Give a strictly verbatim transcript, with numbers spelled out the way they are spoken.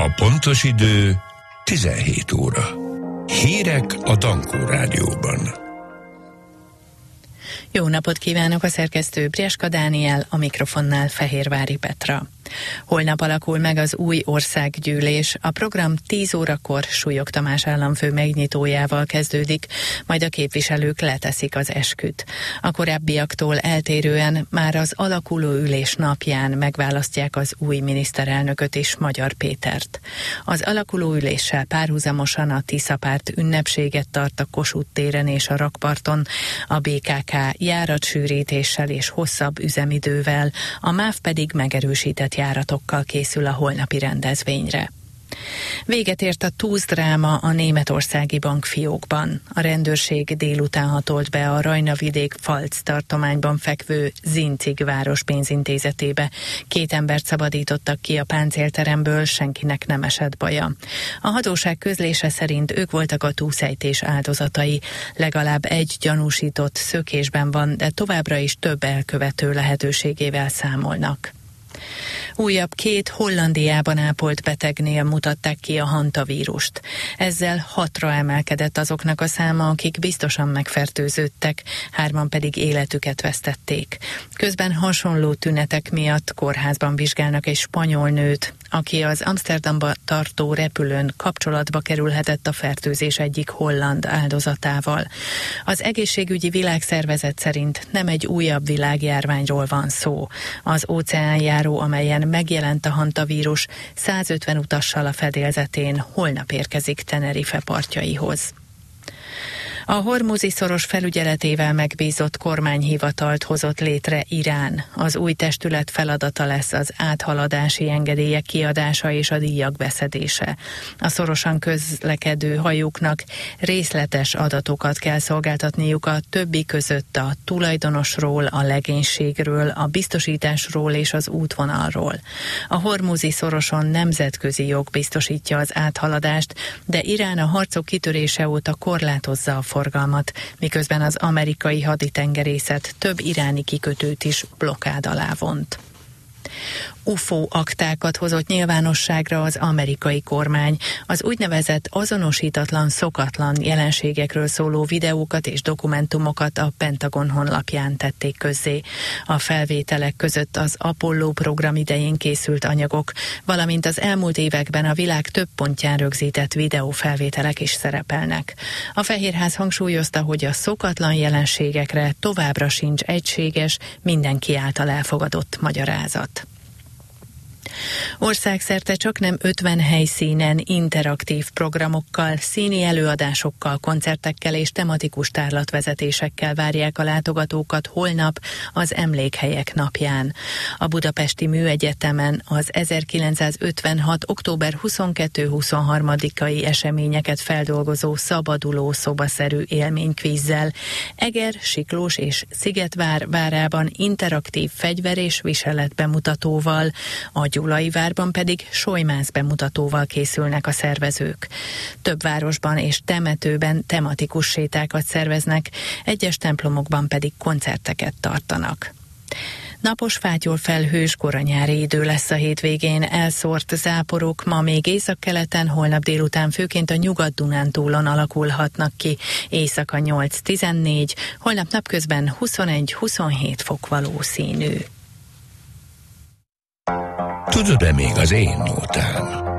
A pontos idő tizenhét óra. Hírek a Dankó Rádióban. Jó napot kívánok, a szerkesztő Brieska Dániel, a mikrofonnál Fehérvári Petra. Holnap alakul meg az új országgyűlés. A program tíz órakor Súlyog Tamás államfő megnyitójával kezdődik, majd a képviselők leteszik az esküt. A korábbiaktól eltérően már az alakuló ülés napján megválasztják az új miniszterelnököt és Magyar Pétert. Az alakuló üléssel párhuzamosan a Tiszapárt ünnepséget tart a Kossuth téren és a rakparton, a bé ká ká járatsűrítéssel és hosszabb üzemidővel, a MÁV pedig megerősített járatokkal készül a holnapi rendezvényre. Véget ért a túzdráma a németországi bankfiókban. A rendőrség délután hatolt be a Rajna-vidék Pfalz tartományban fekvő Zinzig város pénzintézetébe. Két embert szabadítottak ki a páncélteremből, senkinek nem esett baja. A hatóság közlése szerint ők voltak a túlszejtés áldozatai. Legalább egy gyanúsított szökésben van, de továbbra is több elkövető lehetőségével számolnak. Újabb két Hollandiában ápolt betegnél mutatták ki a hantavírust. Ezzel hatra emelkedett azoknak a száma, akik biztosan megfertőződtek, hárman pedig életüket vesztették. Közben hasonló tünetek miatt kórházban vizsgálnak egy spanyol nőt, aki az Amsterdamba tartó repülőn kapcsolatba kerülhetett a fertőzés egyik holland áldozatával. Az egészségügyi világszervezet szerint nem egy újabb világjárványról van szó. Az óceánjáró, amelyen megjelent a hantavírus, százötven utassal a fedélzetén holnap érkezik Tenerife partjaihoz. A Hormuzi-szoros felügyeletével megbízott kormányhivatalt hozott létre Irán. Az új testület feladata lesz az áthaladási engedélyek kiadása és a díjak beszedése. A szorosan közlekedő hajóknak részletes adatokat kell szolgáltatniuk a többi között a tulajdonosról, a legénységről, a biztosításról és az útvonalról. A Hormuzi-szoroson nemzetközi jog biztosítja az áthaladást, de Irán a harcok kitörése óta korlátozza a forgalmat, miközben az amerikai haditengerészet több iráni kikötőt is blokkád alá vont. u f o aktákat hozott nyilvánosságra az amerikai kormány. Az úgynevezett azonosítatlan, szokatlan jelenségekről szóló videókat és dokumentumokat a Pentagon honlapján tették közzé. A felvételek között az Apollo program idején készült anyagok, valamint az elmúlt években a világ több pontján rögzített videófelvételek is szerepelnek. A Fehérház hangsúlyozta, hogy a szokatlan jelenségekre továbbra sincs egységes, mindenki által elfogadott magyarázat. Országszerte csaknem ötven helyszínen interaktív programokkal, színi előadásokkal, koncertekkel és tematikus tárlatvezetésekkel várják a látogatókat holnap az Emlékhelyek napján. A Budapesti Műegyetemen az ezerkilencszázötvenhat. október huszonkettő-huszonharmadikai eseményeket feldolgozó szabaduló szobaszerű élménykvízzel, Eger, Siklós és Szigetvár várában interaktív fegyver és viselet bemutatóval, a Gyulai-várban pedig solymász bemutatóval készülnek a szervezők. Több városban és temetőben tematikus sétákat szerveznek, egyes templomokban pedig koncerteket tartanak. Napos, fátyol felhős, koranyári idő lesz a hétvégén, elszórt záporok ma még északkeleten, holnap délután főként a Nyugat-Dunántúlon alakulhatnak ki, éjszaka nyolc-tizennégy, holnap napközben huszonegy-huszonhét fok valószínű. Tudod-e még az én nótám?